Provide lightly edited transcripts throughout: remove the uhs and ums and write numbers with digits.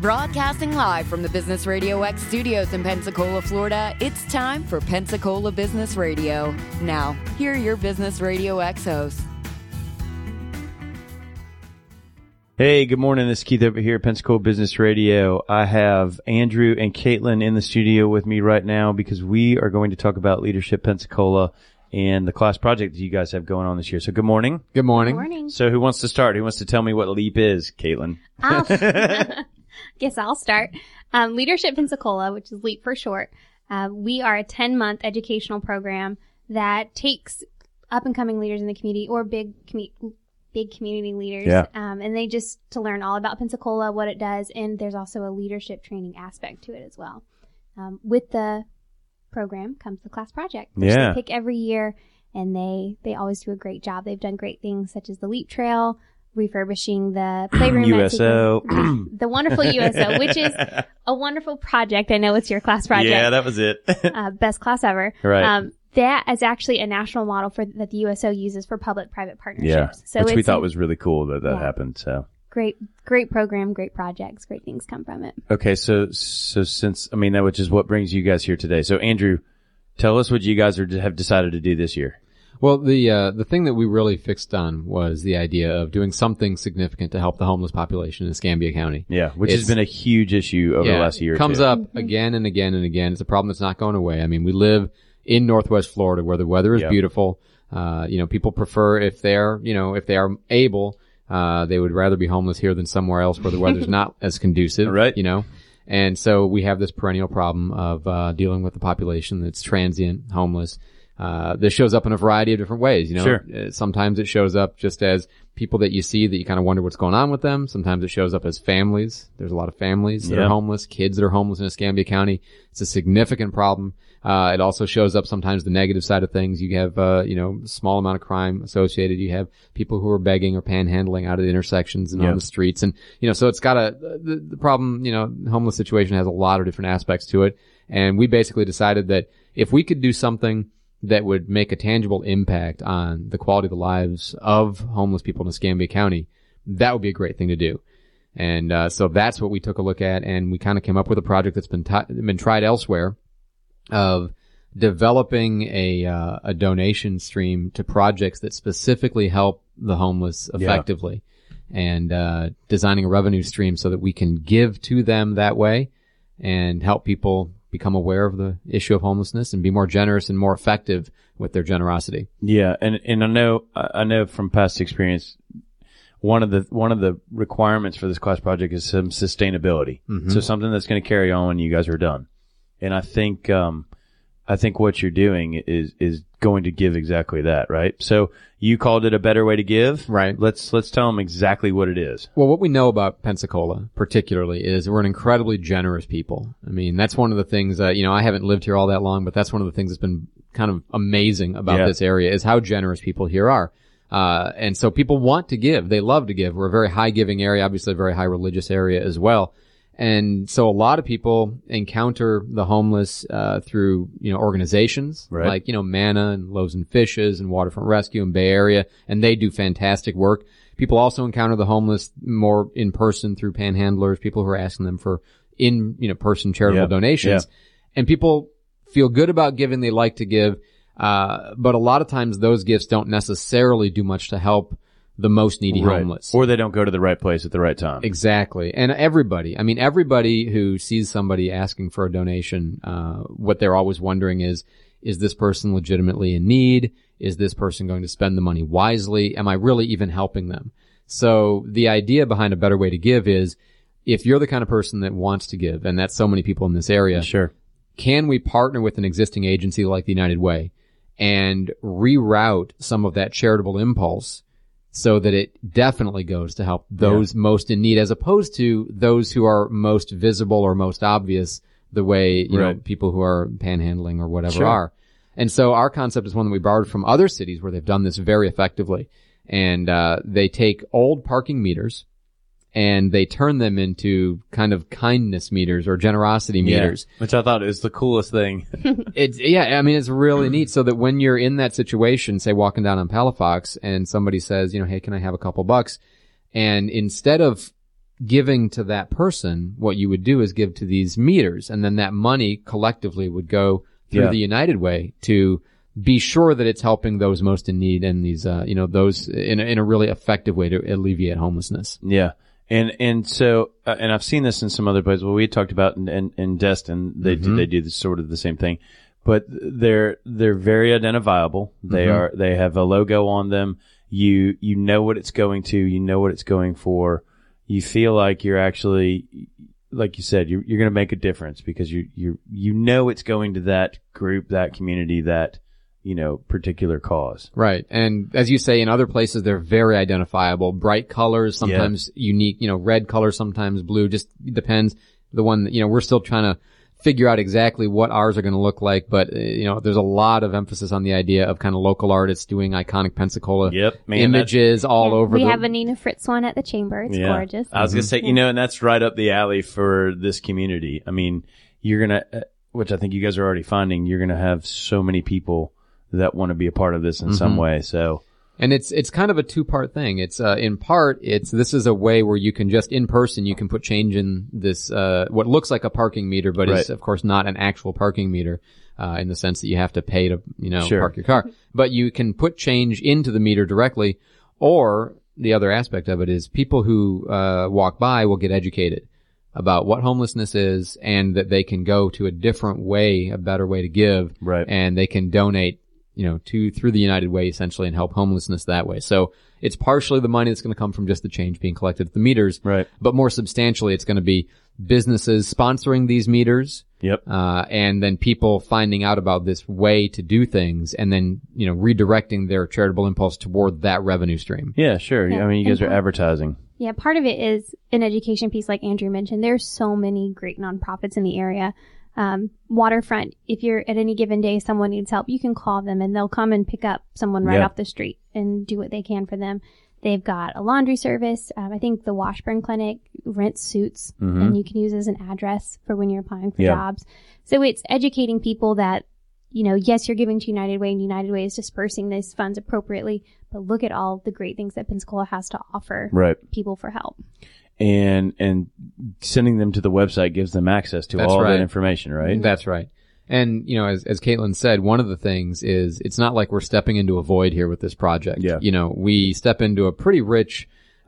Broadcasting live from the Business Radio X studios in Pensacola, Florida, it's time for Pensacola Business Radio. Now, here are your Business Radio X hosts. Hey, good morning. This is Keith over here at Pensacola Business Radio. I have Andrew and Caitlin in the studio with me right now because we are going to talk about Leadership Pensacola and the class project that you guys have going on this year. So good morning. Good morning. Good morning. So who wants to start? Who wants to tell me what LEAP is, Caitlin? Guess I'll start. Leadership Pensacola, which is LEAP for short. We are a 10-month educational program that takes up-and-coming leaders in the community or big community leaders. And they just to learn all about Pensacola, what it does, and there's also a leadership training aspect to it as well. With the program comes the class project, which they pick every year, and they always do a great job. They've done great things such as the LEAP Trail, refurbishing the playroom, USO, the wonderful USO, which is a wonderful project. I know it's your class project. Yeah, that was it. Best class ever. Right. That is actually a national model that the USO uses for public-private partnerships. Yeah, so which we thought was really cool that happened. So great program, great projects, great things come from it. Okay, so since that which is what brings you guys here today. So Andrew, tell us what you guys have decided to do this year. Well, the thing that we really fixed on was the idea of doing something significant to help the homeless population in Escambia County. Yeah, which has been a huge issue over the last year. It comes up again and again and again. It's a problem that's not going away. I mean, we live in Northwest Florida where the weather is beautiful. People prefer if they are able, they would rather be homeless here than somewhere else where the weather's not as conducive. Right. And so we have this perennial problem of dealing with the population that's transient, homeless. This shows up in a variety of different ways, Sure. Sometimes it shows up just as people that you see that you kind of wonder what's going on with them. Sometimes it shows up as families. There's a lot of families that are homeless, kids that are homeless in Escambia County. It's a significant problem. It also shows up sometimes the negative side of things. You have, small amount of crime associated. You have people who are begging or panhandling out of the intersections and on the streets. And, so it's got the problem, homeless situation has a lot of different aspects to it. And we basically decided that if we could do something that would make a tangible impact on the quality of the lives of homeless people in Escambia County, that would be a great thing to do. And so that's what we took a look at, and we kind of came up with a project that's been tried elsewhere of developing a donation stream to projects that specifically help the homeless effectively, and designing a revenue stream so that we can give to them that way and help people become aware of the issue of homelessness and be more generous and more effective with their generosity. Yeah, and I know from past experience, one of the requirements for this class project is some sustainability. Mm-hmm. So something that's going to carry on when you guys are done. And I think what you're doing is going to give exactly that, right? So you called it a better way to give, right? Let's tell them exactly what it is. Well, what we know about Pensacola particularly is we're an incredibly generous people. I mean, that's one of the things that, I haven't lived here all that long, but that's one of the things that's been kind of amazing about this area is how generous people here are. And so people want to give. They love to give. We're a very high giving area, obviously a very high religious area as well. And so a lot of people encounter the homeless, through, organizations like, Manna and Loaves and Fishes and Waterfront Rescue and Bay Area, and they do fantastic work. People also encounter the homeless more in person through panhandlers, people who are asking them for person charitable donations. And people feel good about giving, they like to give, but a lot of times those gifts don't necessarily do much to help the most needy homeless. Or they don't go to the right place at the right time. Exactly. And everybody who sees somebody asking for a donation, what they're always wondering is this person legitimately in need? Is this person going to spend the money wisely? Am I really even helping them? So the idea behind a better way to give is if you're the kind of person that wants to give, and that's so many people in this area, sure, can we partner with an existing agency like the United Way and reroute some of that charitable impulse so that it definitely goes to help those most in need, as opposed to those who are most visible or most obvious, the way people who are panhandling or whatever are. And so our concept is one that we borrowed from other cities where they've done this very effectively. And they take old parking meters and they turn them into kind of kindness meters or generosity meters. Which I thought is the coolest thing. It's really neat, so that when you're in that situation, say walking down on Palafox, and somebody says, hey, can I have a couple bucks? And instead of giving to that person, what you would do is give to these meters, and then that money collectively would go through the United Way to be sure that it's helping those most in need and these, those in a really effective way to alleviate homelessness. Yeah. And so, and I've seen this in some other places. Well, we talked about in Destin, they do this sort of the same thing, but they're very identifiable. They have a logo on them. You know what it's going to, you know what it's going for. You feel like you're actually, like you said, you're going to make a difference because you know it's going to that group, that community, that, particular cause. Right. And as you say, in other places, they're very identifiable. Bright colors, sometimes unique, red colors, sometimes blue, just depends. The one, we're still trying to figure out exactly what ours are going to look like, but, there's a lot of emphasis on the idea of kind of local artists doing iconic Pensacola images all over. We have a Nina Fritz one at the Chamber. It's gorgeous. I was going to say, and that's right up the alley for this community. I mean, you're going to, which I think you guys are already finding, you're going to have so many people that want to be a part of this in some way. So, and it's kind of a two-part thing. It's in part, this is a way where you can just in person you can put change in this what looks like a parking meter, but is of course not an actual parking meter in the sense that you have to pay to park your car. But you can put change into the meter directly, or the other aspect of it is people who walk by will get educated about what homelessness is and that they can go to a different way, a better way to give, and they can donate through the United Way essentially and help homelessness that way. So it's partially the money that's going to come from just the change being collected at the meters. Right. But more substantially, it's going to be businesses sponsoring these meters. Yep. And then people finding out about this way to do things and then, redirecting their charitable impulse toward that revenue stream. Yeah, sure. Yeah. I mean, you guys are advertising. Yeah. Part of it is an education piece like Andrew mentioned. There's so many great nonprofits in the area. Waterfront, if you're at any given day, someone needs help, you can call them and they'll come and pick up someone right off the street and do what they can for them. They've got a laundry service. I think the Washburn Clinic rents suits and you can use it as an address for when you're applying for jobs. So it's educating people that, yes, you're giving to United Way and United Way is dispersing these funds appropriately, but look at all the great things that Pensacola has to offer people for help. And sending them to the website gives them access to all that information, right? That's right. And, as Caitlin said, one of the things is it's not like we're stepping into a void here with this project. Yeah. We step into a pretty rich,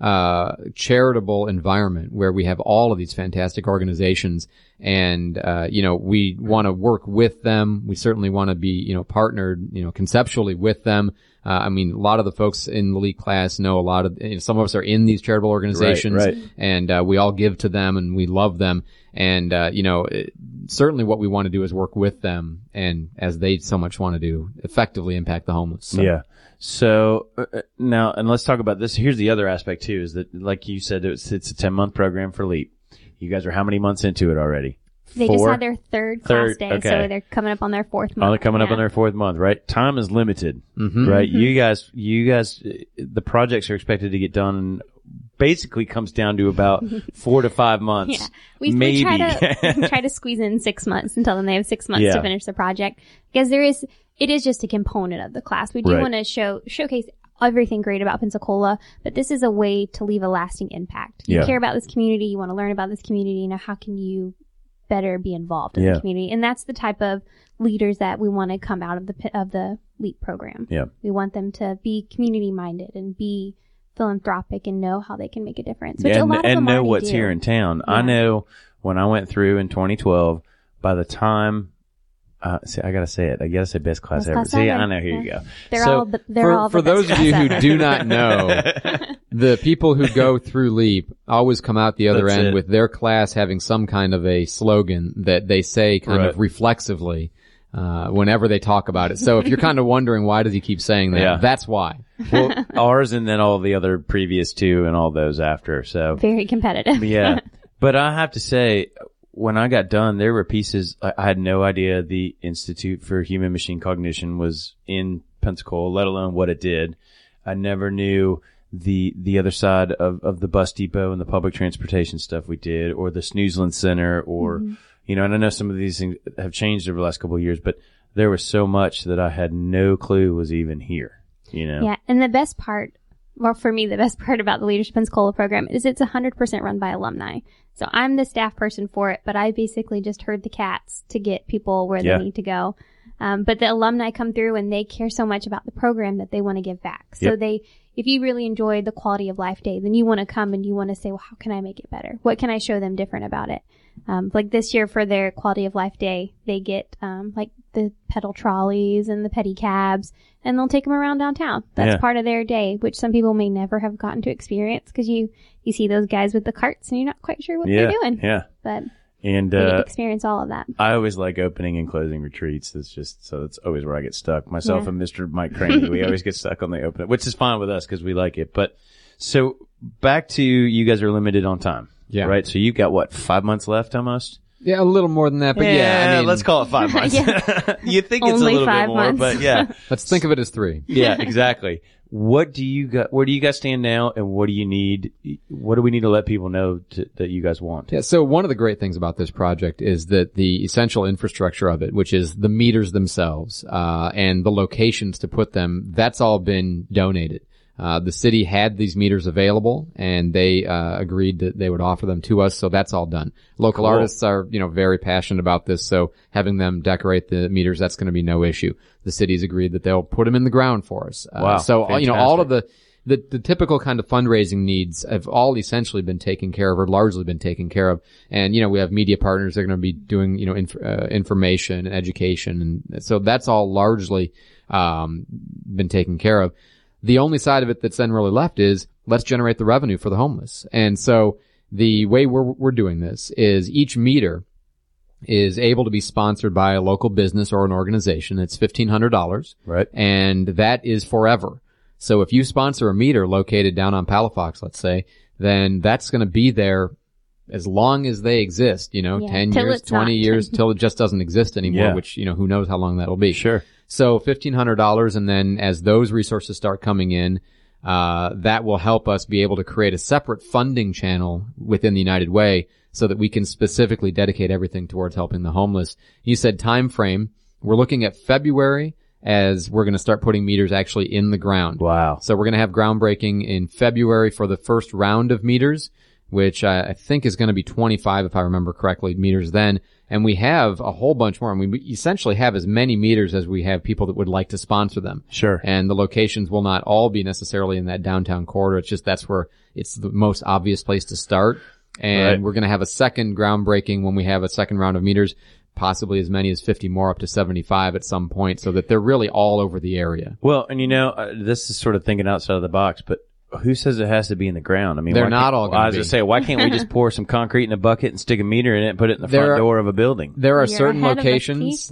charitable environment where we have all of these fantastic organizations and, we want to work with them. We certainly want to be, partnered, conceptually with them. A lot of the folks in the LEAP class know a lot of, some of us are in these charitable organizations and, we all give to them and we love them. And, certainly what we want to do is work with them and as they so much want to do, effectively impact the homeless. So. Yeah. So now, and let's talk about this. Here's the other aspect too, is that like you said, it's a 10-month program for LEAP. You guys are how many months into it already? They just had their third class day, so they're coming up on their fourth month. Oh, they're coming up on their fourth month, right? Time is limited, right? You guys, the projects are expected to get done. Basically, comes down to about 4 to 5 months. Yeah, we try to squeeze in 6 months and tell them they have 6 months to finish the project because it is just a component of the class. We do want to showcase everything great about Pensacola, but this is a way to leave a lasting impact. You care about this community, you want to learn about this community, how can you better be involved in the community? And that's the type of leaders that we want to come out of the LEAP program. Yeah. We want them to be community minded and be philanthropic and know how they can make a difference. Which a lot of them know what's here in town. Yeah. I know when I went through in 2012, by the time see, I gotta say it. I gotta say best class ever. See, I know. Here you go. They're all for those of you who do not know, the people who go through LEAP always come out the other end with their class having some kind of a slogan that they say kind of reflexively whenever they talk about it. So if you're kind of wondering why does he keep saying that, that's why. Well, ours and then all the other previous two and all those after. So very competitive. Yeah, but I have to say, when I got done, there were pieces I had no idea the Institute for Human Machine Cognition was in Pensacola, let alone what it did. I never knew the other side of the bus depot and the public transportation stuff we did, or the Snoozland Center, or and I know some of these things have changed over the last couple of years, but there was so much that I had no clue was even here. Yeah, and the best part well, for me, the best part about the Leadership Pensacola program is it's 100% run by alumni. So I'm the staff person for it, but I basically just herd the cats to get people where they need to go. But the alumni come through and they care so much about the program that they want to give back. So if you really enjoyed the Quality of Life Day, then you want to come and you want to say, well, how can I make it better? What can I show them different about it? Like this year for their Quality of Life Day, they get, like the pedal trolleys and the pedicabs, and they'll take them around downtown. That's part of their day, which some people may never have gotten to experience because you see those guys with the carts and you're not quite sure what they're doing. Yeah. But and they get to experience all of that. I always like opening and closing retreats. That's always where I get stuck. Myself and Mr. Mike Craney, we always get stuck on the open, which is fine with us because we like it. But so back to you guys are limited on time. Yeah. Right. So you've got what, 5 months left almost? Yeah, a little more than that, but I mean, let's call it 5 months. You think it's Only a little 5 bit more, months. but yeah. Let's think of it as 3. Yeah, exactly. What do you got? Where do you guys stand now, and what do you need? What do we need to let people know that you guys want? Yeah. So one of the great things about this project is that the essential infrastructure of it, which is the meters themselves, and the locations to put them, that's all been donated. The city had these meters available and they, agreed that they would offer them to us. So that's all done. Local artists are, very passionate about this. So having them decorate the meters, that's going to be no issue. The city's agreed that they'll put them in the ground for us. Wow. So, fantastic. all of the typical kind of fundraising needs have all essentially been taken care of or largely been taken care of. And, we have media partners that are going to be doing, information and education. And so that's all largely, been taken care of. The only side of it that's then really left is let's generate the revenue for the homeless. And so the way we're doing this is each meter is able to be sponsored by a local business or an organization. It's $1,500. Right. And that is forever. So if you sponsor a meter located down on Palafox, let's say, then that's going to be there as long as they exist, 10 years, 20 years, till it just doesn't exist anymore, which, who knows how long that'll be. Sure. So $1,500, and then as those resources start coming in, that will help us be able to create a separate funding channel within the United Way so that we can specifically dedicate everything towards helping the homeless. You said time frame. We're looking at February as we're going to start putting meters actually in the ground. Wow. So we're going to have groundbreaking in February for the first round of meters, which I think is going to be 25, if I remember correctly, meters then. And we have a whole bunch more. And we essentially have as many meters as we have people that would like to sponsor them. Sure. And the locations will not all be necessarily in that downtown corridor. It's just that's where it's the most obvious place to start. And we're going to have a second groundbreaking when we have a second round of meters, possibly as many as 50 more, up to 75 at some point, so that they're really all over the area. Well, and this is sort of thinking outside of the box, but who says it has to be in the ground? I mean, they're not all going to be. I was going to say, why can't we just pour some concrete in a bucket and stick a meter in it and put it in the front door of a building? There are certain locations,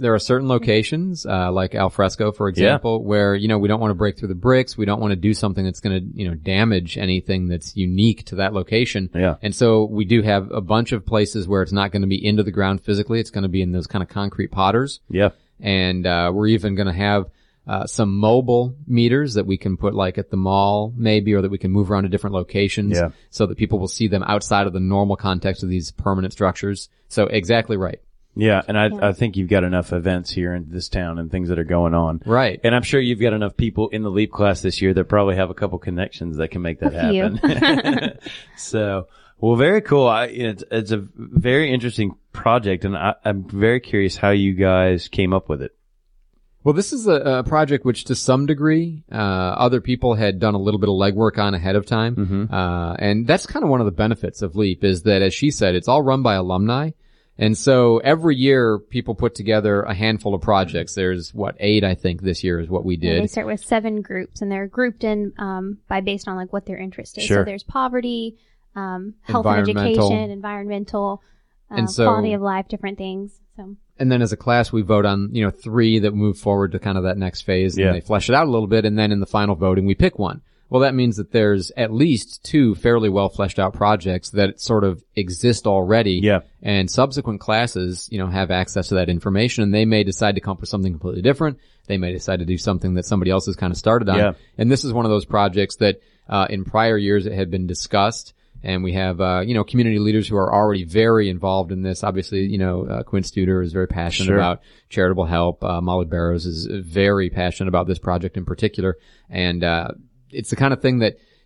like Al Fresco, for example, where, we don't want to break through the bricks. We don't want to do something that's going to, damage anything that's unique to that location. Yeah. And so we do have a bunch of places where it's not going to be into the ground physically. It's going to be in those kind of concrete potters. Yeah. And, we're even going to have some mobile meters that we can put like at the mall maybe, or that we can move around to different locations so that people will see them outside of the normal context of these permanent structures. So exactly right. Yeah. And I think you've got enough events here in this town and things that are going on. Right. And I'm sure you've got enough people in the LEAP class this year that probably have a couple connections that can make that happen. So, well, very cool. It's a very interesting project, and I'm very curious how you guys came up with it. Well, this is a project which to some degree, other people had done a little bit of legwork on ahead of time. Mm-hmm. And that's kind of one of the benefits of LEAP is that, as she said, it's all run by alumni. And so every year people put together a handful of projects. There's 8, I think this year is what we did. They start with 7 groups and they're grouped in, based on like what their interest is. Sure. So there's poverty, health and education, environmental, and so, quality of life, different things. So. And then as a class, we vote on, 3 that move forward to kind of that next phase. And they flesh it out a little bit. And then in the final voting, we pick one. Well, that means that there's at least 2 fairly well fleshed out projects that sort of exist already. Yeah. And subsequent classes, have access to that information, and they may decide to come up with something completely different. They may decide to do something that somebody else has kind of started on. Yeah. And this is one of those projects that, in prior years it had been discussed. And we have, community leaders who are already very involved in this. Obviously, Quinn Studer is very passionate about charitable help. Molly Barrows is very passionate about this project in particular. And, it's the kind of thing that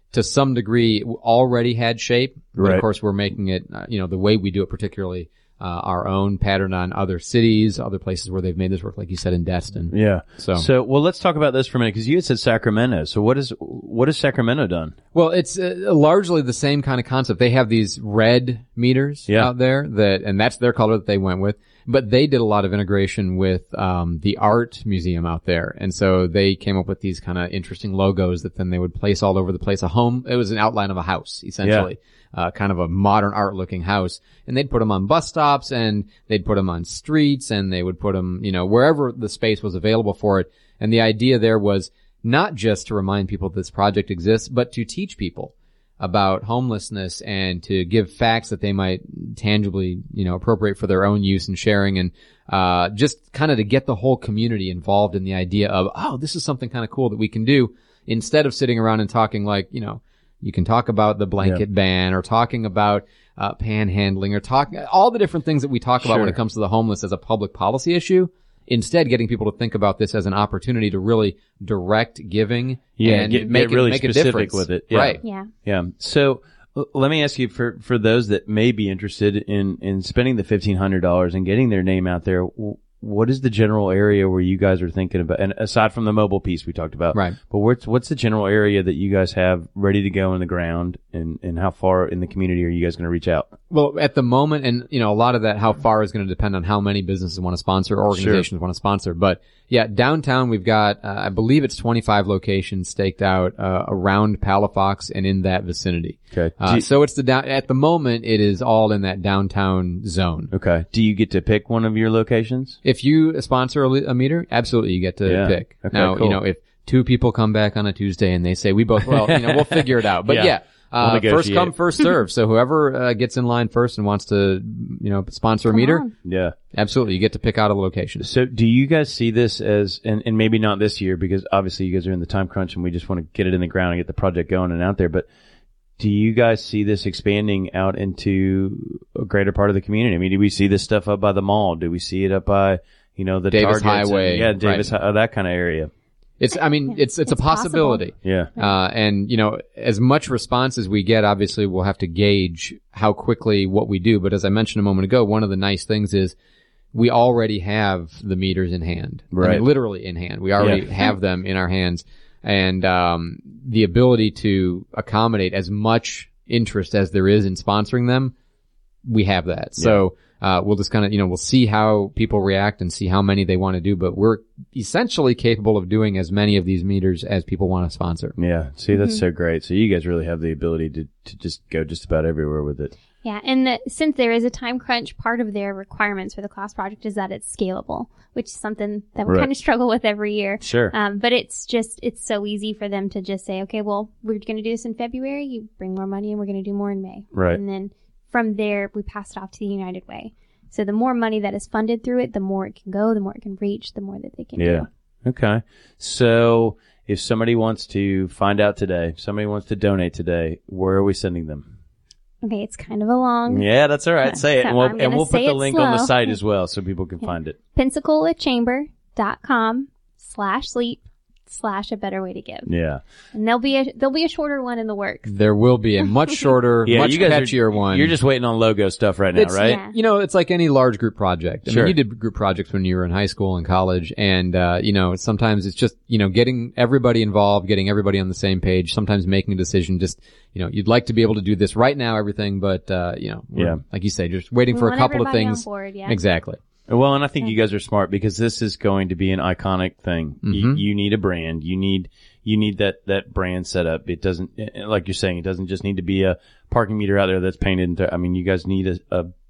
to some degree already had shape. But Right. of course, we're making it, the way we do it, particularly our own pattern on other cities, other places where they've made this work, like you said, in Destin. Yeah. So well, let's talk about this for a minute, because you had said Sacramento. So what has Sacramento done? Well, it's largely the same kind of concept. They have these red meters out there and that's their color that they went with. But they did a lot of integration with the art museum out there. And so they came up with these kind of interesting logos that then they would place all over the place. It was an outline of a house, essentially. Kind of a modern art looking house. And they'd put them on bus stops, and they'd put them on streets, and they would put them, wherever the space was available for it. And the idea there was not just to remind people this project exists, but to teach people about homelessness and to give facts that they might tangibly, appropriate for their own use and sharing, and just kind of to get the whole community involved in the idea of, oh, this is something kind of cool that we can do, instead of sitting around and talking like, you can talk about the blanket ban, or talking about panhandling, or talking all the different things that we talk about when it comes to the homeless as a public policy issue. Instead, getting people to think about this as an opportunity to really direct giving and make really make specific a difference with it. Right. Yeah. So let me ask you, for those that may be interested in spending the $1,500 and getting their name out there, what is the general area where you guys are thinking about? And aside from the mobile piece we talked about, right? But what's the general area that you guys have ready to go in the ground, and how far in the community are you guys going to reach out? Well, at the moment, and a lot of that, how far is going to depend on how many businesses want to sponsor, or organizations want to sponsor. But yeah, downtown we've got, I believe it's 25 locations staked out around Palafox and in that vicinity. Okay. So it's at the moment it is all in that downtown zone. Okay. Do you get to pick one of your locations? If you sponsor a meter, absolutely you get to pick. Okay, now, cool. If two people come back on a Tuesday and they say we both, we'll figure it out. But We'll first come, first serve. So whoever gets in line first and wants to, sponsor a meter, absolutely, you get to pick out a location. So do you guys see this as, and maybe not this year, because obviously you guys are in the time crunch and we just want to get it in the ground and get the project going and out there, but do you guys see this expanding out into a gretter part of the community? I mean, do we see this stuff up by the mall? Do we see it up by, the Davis Targets Highway? Davis, that kind of area. It's a possibility. Yeah. And, as much response as we get, obviously we'll have to gauge how quickly what we do. But as I mentioned a moment ago, one of the nice things is we already have the meters in hand. Right. I mean, literally in hand. We already have them in our hands. And, the ability to accommodate as much interest as there is in sponsoring them, we have that. Yeah. So, we'll just kind of, we'll see how people react and see how many they want to do, but we're essentially capable of doing as many of these meters as people want to sponsor. Yeah. See, that's so great. So you guys really have the ability to just go just about everywhere with it. Yeah. And since there is a time crunch, part of their requirements for the class project is that it's scalable, which is something that we kind of struggle with every year. Sure. But it's so easy for them to just say, okay, well, we're going to do this in February. You bring more money and we're going to do more in May. Right. And then from there, we pass it off to the United Way. So the more money that is funded through it, the more it can go, the more it can reach, the more that they can do. Okay. So if somebody wants to find out today, somebody wants to donate today, where are we sending them? Okay, it's kind of a long. Yeah, that's all right. Say it. So And we'll put the link on the slow. site as well so people can find it. PensacolaChamber.com/sleep/a better way to give. Yeah. And there'll be a shorter one in the works. There will be a much shorter, much you guys catchier one. You're just waiting on logo stuff right now, right? Yeah. It's like any large group project. I Sure. mean, you did group projects when you were in high school and college, and, sometimes it's just, getting everybody involved, getting everybody on the same page, sometimes making a decision, just, you'd like to be able to do this right now, everything, but, we're, like you say, just waiting We for a want couple of everybody things. on board, yeah. Exactly. Well, and I think you guys are smart, because this is going to be an iconic thing. Mm-hmm. You need a brand. You need that brand set up. It doesn't, like you're saying, it doesn't just need to be a parking meter out there that's painted into, you guys need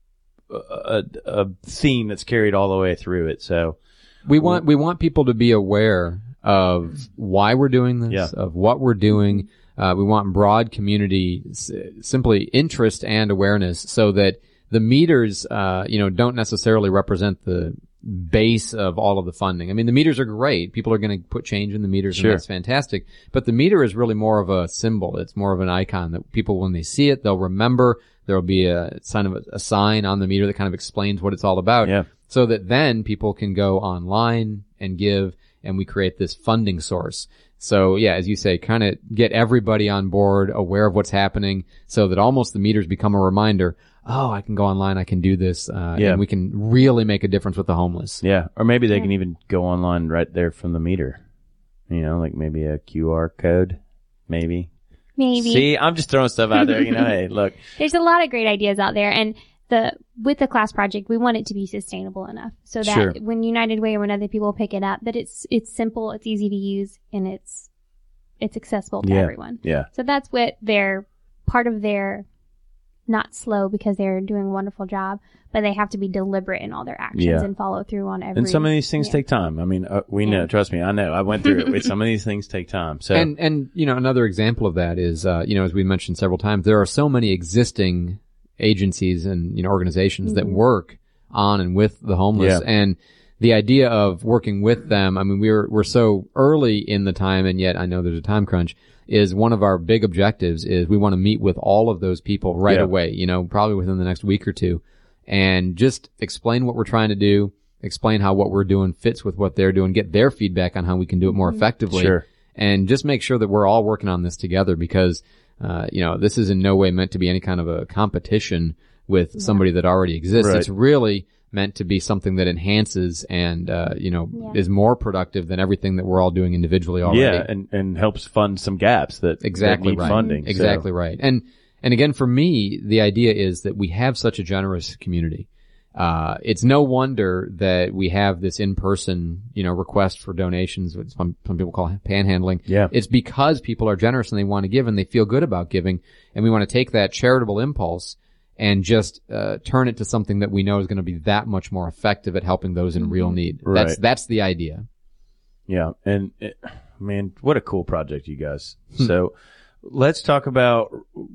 a theme that's carried all the way through it. So we want people to be aware of why we're doing this, of what we're doing. We want broad community, simply interest and awareness, so that the meters, don't necessarily represent the base of all of the funding. I mean, the meters are great. People are going to put change in the meters, Sure. and that's fantastic. But the meter is really more of a symbol. It's more of an icon that people, when they see it, they'll remember. There'll be a sign on the meter that kind of explains what it's all about. Yeah. So that then people can go online and give, and we create this funding source. So yeah, as you say, kind of get everybody on board, aware of what's happening, so that almost the meters become a reminder. Oh, I can go online, I can do this, and we can really make a difference with the homeless. Yeah, or maybe they can even go online right there from the meter. You know, like maybe a QR code, maybe. See, I'm just throwing stuff out there. You know, hey, look. There's a lot of great ideas out there, and with the class project, we want it to be sustainable enough so that when United Way or when other people pick it up, that it's simple, it's easy to use, and it's accessible to everyone. Yeah. So that's what part of their, not slow because they're doing a wonderful job, but they have to be deliberate in all their actions and follow through on every. And some of these things take time. I mean, we know, trust me, I know, I went through it. Some of these things take time. So, and, you know, another example of that is, you know, as we mentioned several times, there are so many existing agencies and, you know, organizations that work on and with the homeless. And the idea of working with them, I mean, we're so early in the time, and yet I know there's a time crunch, is one of our big objectives is we want to meet with all of those people right away, you know, probably within the next week or two, and just explain what we're trying to do, explain how what we're doing fits with what they're doing, get their feedback on how we can do it more effectively, and just make sure that we're all working on this together because, you know, this is in no way meant to be any kind of a competition with somebody that already exists. It's really meant to be something that enhances and, you know, is more productive than everything that we're all doing individually already. Yeah, and helps fund some gaps that need funding. Exactly right. And again, for me, the idea is that we have such a generous community. It's no wonder that we have this in-person, you know, request for donations, which some people call panhandling. Yeah. It's because people are generous and they want to give and they feel good about giving. And we want to take that charitable impulse and just turn it to something that we know is going to be that much more effective at helping those in real need. Right. That's the idea. Yeah. And man, what a cool project, you guys. So let's talk about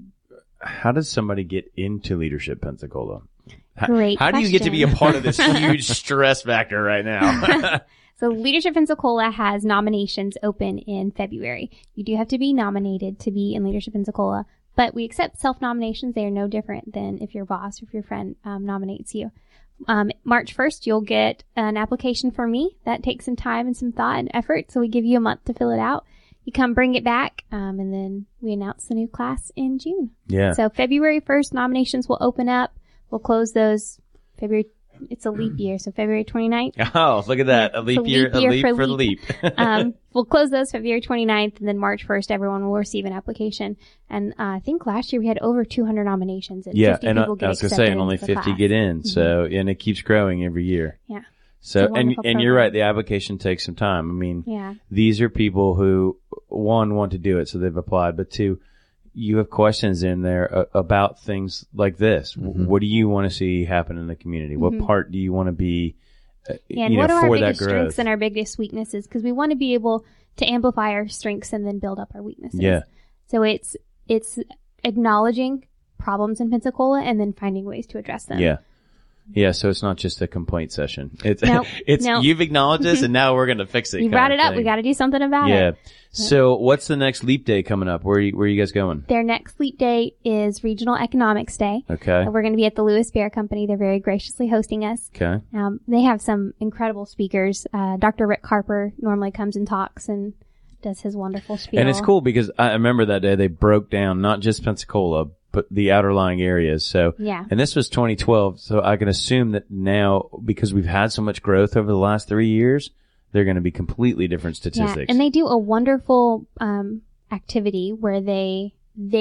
how does somebody get into Leadership Pensacola? Great How do you get to be a part of this huge stress factor right now? So Leadership Pensacola has nominations open in February. You do have to be nominated to be in Leadership Pensacola, but we accept self-nominations. They are no different than if your boss or if your friend nominates you. March 1st, you'll get an application from me. That takes some time and some thought and effort, so we give you a month to fill it out. You come bring it back, and then we announce the new class in June. Yeah. So February 1st, nominations will open up. We'll close those February. It's a leap year, so February 29th. Oh, look at that. A leap year for the leap. We'll close those February 29th, and then March 1st, everyone will receive an application. And I think last year we had over 200 nominations. And 50 and people I was going to say, and only 50 class. get in. So, and it keeps growing every year. Yeah. So, and you're right, the application takes some time. I mean, these are people who, one, want to do it, so they've applied, but two, you have questions in there about things like this. What do you want to see happen in the community? What part do you want to be, and what are our biggest strengths and our biggest weaknesses? Because we want to be able to amplify our strengths and then build up our weaknesses. Yeah. So it's acknowledging problems in Pensacola and then finding ways to address them. Yeah. Yeah, so it's not just a complaint session. It's Nope. You've acknowledged this and now we're going to fix it. You brought it up. We got to do something about it. Yeah. So what's the next Leap Day coming up? Where are you guys going? Their next Leap Day is Regional Economics Day. Okay. We're going to be at the Lewis Bear Company. They're very graciously hosting us. Okay. They have some incredible speakers. Dr. Rick Harper normally comes and talks and does his wonderful spiel. And it's cool because I remember that day they broke down not just Pensacola, but the outerlying areas. So, and this was 2012. So I can assume that now, because we've had so much growth over the last 3 years, they're going to be completely different statistics. Yeah, and they do a wonderful activity where they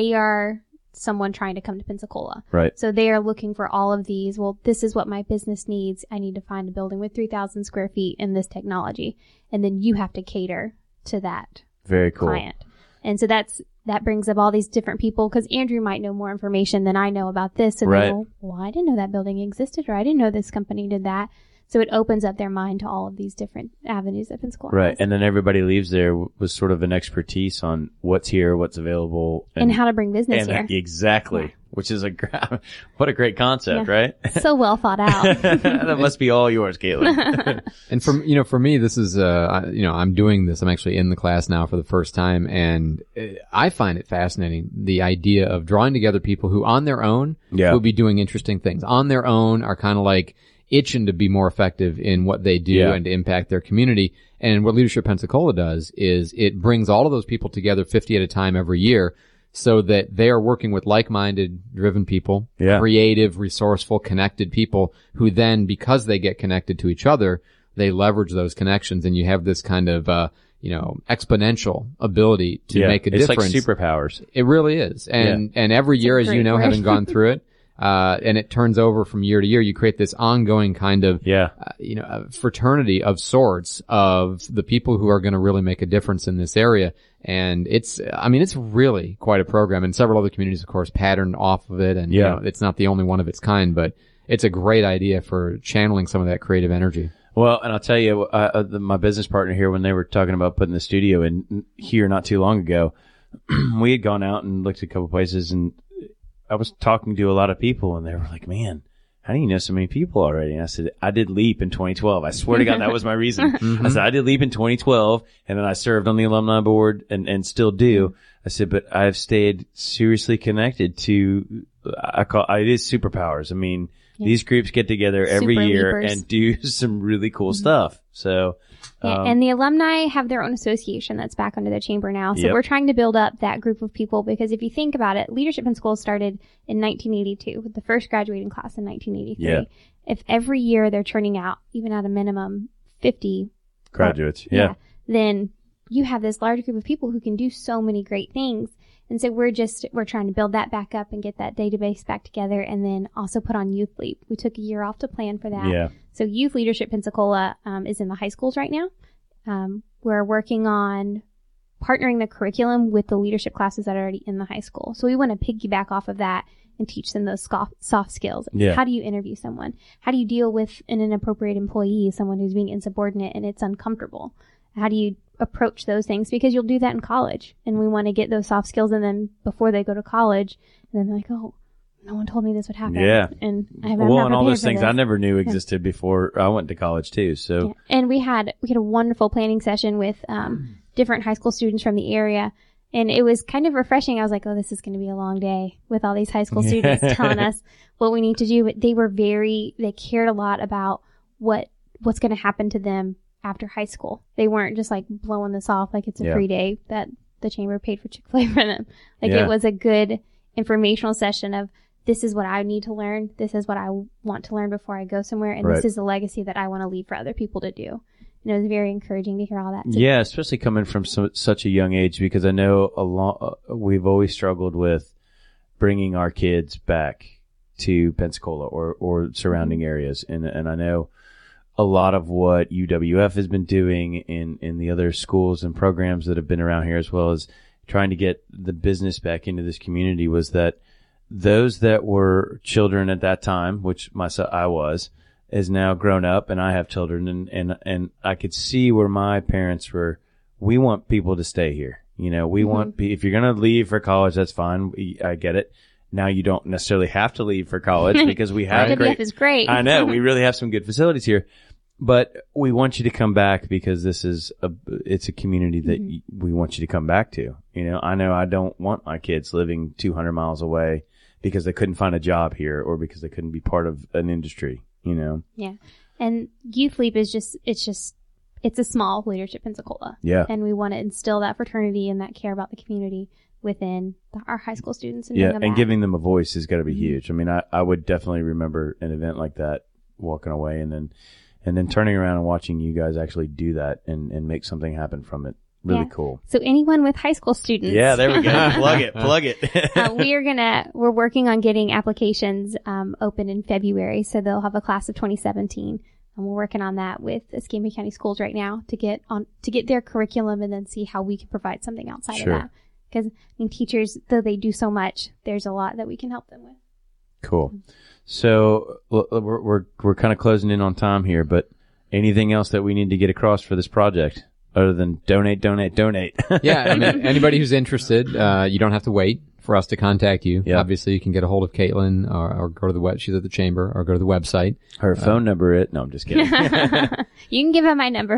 are someone trying to come to Pensacola. Right. So they are looking for all of these. Well, this is what my business needs. I need to find a building with 3,000 square feet and this technology. And then you have to cater to that Very cool. client. And so that brings up all these different people, because Andrew might know more information than I know about this. And right. they go, well, I didn't know that building existed, or I didn't know this company did that. So it opens up their mind to all of these different avenues that Pensacola Right. has. And then everybody leaves there with sort of an expertise on what's here, what's available. And how to bring business here. Exactly. Yeah. Which is what a great concept, right? So well thought out. That must be all yours, Caitlin. And for me, this is, I'm doing this. I'm actually in the class now for the first time, and I find it fascinating, the idea of drawing together people who on their own would be doing interesting things. On their own are kind of like itching to be more effective in what they do and to impact their community. And what Leadership Pensacola does is it brings all of those people together 50 at a time every year so that they are working with like-minded, driven people, creative, resourceful, connected people who then, because they get connected to each other, they leverage those connections, and you have this kind of, exponential ability to make a difference. It's like superpowers. It really is. And every year, as you know, having gone through it, and it turns over from year to year, you create this ongoing kind of, fraternity of sorts of the people who are going to really make a difference in this area. And it's really quite a program, and several other communities, of course, pattern off of it. And, it's not the only one of its kind, but it's a great idea for channeling some of that creative energy. Well, and I'll tell you, my business partner here, when they were talking about putting the studio in here not too long ago, we had gone out and looked at a couple places, and I was talking to a lot of people, and they were like, man, how do you know so many people already? And I said, I did LEAP in 2012. I swear to God, that was my reason. I said, I did LEAP in 2012, and then I served on the alumni board and still do. I said, but I've stayed seriously connected to, it is superpowers. I mean, these groups get together every year and do some really cool stuff. So, and the alumni have their own association that's back under the chamber now. So we're trying to build up that group of people, because if you think about it, Leadership Pensacola started in 1982 with the first graduating class in 1983. Yeah. If every year they're turning out, even at a minimum, 50 graduates, then you have this large group of people who can do so many great things. And so we're trying to build that back up and get that database back together, and then also put on Youth Leap. We took a year off to plan for that. Yeah. So Youth Leadership Pensacola is in the high schools right now. We're working on partnering the curriculum with the leadership classes that are already in the high school. So we want to piggyback off of that and teach them those soft skills. Yeah. How do you interview someone? How do you deal with an inappropriate employee, someone who's being insubordinate and it's uncomfortable? How do you approach those things? Because you'll do that in college, and we want to get those soft skills in them before they go to college. And then they're like, oh, no one told me this would happen. Yeah. And I'm not and all those things I never knew existed before I went to college too. So, and we had a wonderful planning session with, different high school students from the area. And it was kind of refreshing. I was like, oh, this is going to be a long day with all these high school students telling us what we need to do. But they cared a lot about what's going to happen to them after high school. They weren't just like blowing this off like it's a free day that the chamber paid for Chick-fil-A for them. It was a good informational session of, this is what I need to learn. This is what I want to learn before I go somewhere. And this is the legacy that I want to leave for other people to do. And it was very encouraging to hear all that. Yeah, especially coming from such a young age, because I know we've always struggled with bringing our kids back to Pensacola or surrounding areas. And I know a lot of what UWF has been doing in the other schools and programs that have been around here, as well as trying to get the business back into this community, was that those that were children at that time, which I was, is now grown up, and I have children, and I could see where my parents were. We want people to stay here. We want, if you're going to leave for college, that's fine. I get it. Now you don't necessarily have to leave for college, because we have UWF is great. I know, we really have some good facilities here, but we want you to come back, because it's a community that we want you to come back to. I know I don't want my kids living 200 miles away because they couldn't find a job here, or because they couldn't be part of an industry. Yeah. And Youth Leap is it's a small Leadership Pensacola. Yeah. And we want to instill that fraternity and that care about the community within our high school students. And giving them a voice has got to be huge. I mean, I would definitely remember an event like that, walking away and then turning around and watching you guys actually do that and make something happen from it. Really cool. So anyone with high school students. Yeah, there we go. Plug it. We're working on getting applications open in February, so they'll have a class of 2017. And we're working on that with Escambia County Schools right now to get their curriculum and then see how we can provide something outside of that. Because teachers, though they do so much, there's a lot that we can help them with. Cool. So we're kind of closing in on time here, but anything else that we need to get across for this project? Other than donate. Yeah, I mean, anybody who's interested, you don't have to wait for us to contact you. Yep. Obviously, you can get a hold of Caitlin or go to the web. She's at the chamber, or go to the website. Her phone number no, I'm just kidding. You can give her my number,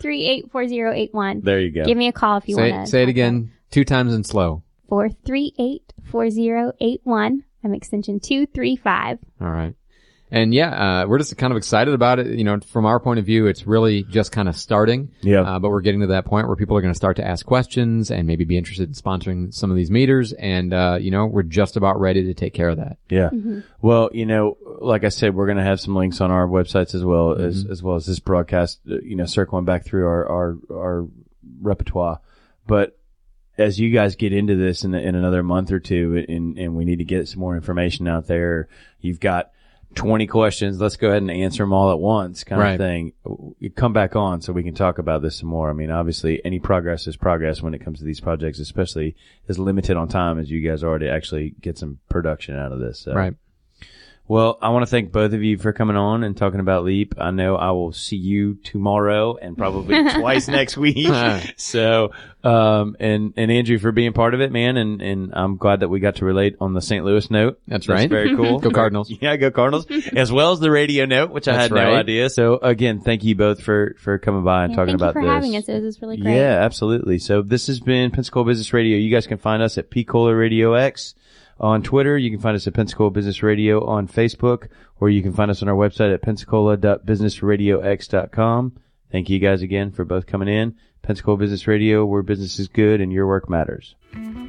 438-4081. There you go. Give me a call if you want to. Say it again 2 times and slow. 438-4081. I'm extension 235. All right. And we're just kind of excited about it. You know, from our point of view, it's really just kind of starting. Yeah. But we're getting to that point where people are going to start to ask questions and maybe be interested in sponsoring some of these meters. And, we're just about ready to take care of that. Yeah. Well, like I said, we're going to have some links on our websites as well as this broadcast, circling back through our repertoire. But as you guys get into this in another month or two and we need to get some more information out there, you've got 20 questions. Let's go ahead and answer them all at once kind of thing. You come back on so we can talk about this some more. I mean, obviously any progress is progress when it comes to these projects, especially as limited on time as you guys are to actually get some production out of this. So. Right. Well, I want to thank both of you for coming on and talking about LEAP. I know I will see you tomorrow and probably twice next week. So, and Andrew for being part of it, man. And I'm glad that we got to relate on the St. Louis note. That's right. Very cool. Go Cardinals. Yeah, go Cardinals. As well as the radio note, which I had no idea. So again, thank you both for coming by and talking about this. Thank you for having us. It was really great. Yeah, absolutely. So this has been Pensacola Business Radio. You guys can find us at Pensacola Radio X on Twitter. You can find us at Pensacola Business Radio on Facebook, or you can find us on our website at pensacola.businessradiox.com. Thank you guys again for both coming in. Pensacola Business Radio, where business is good and your work matters.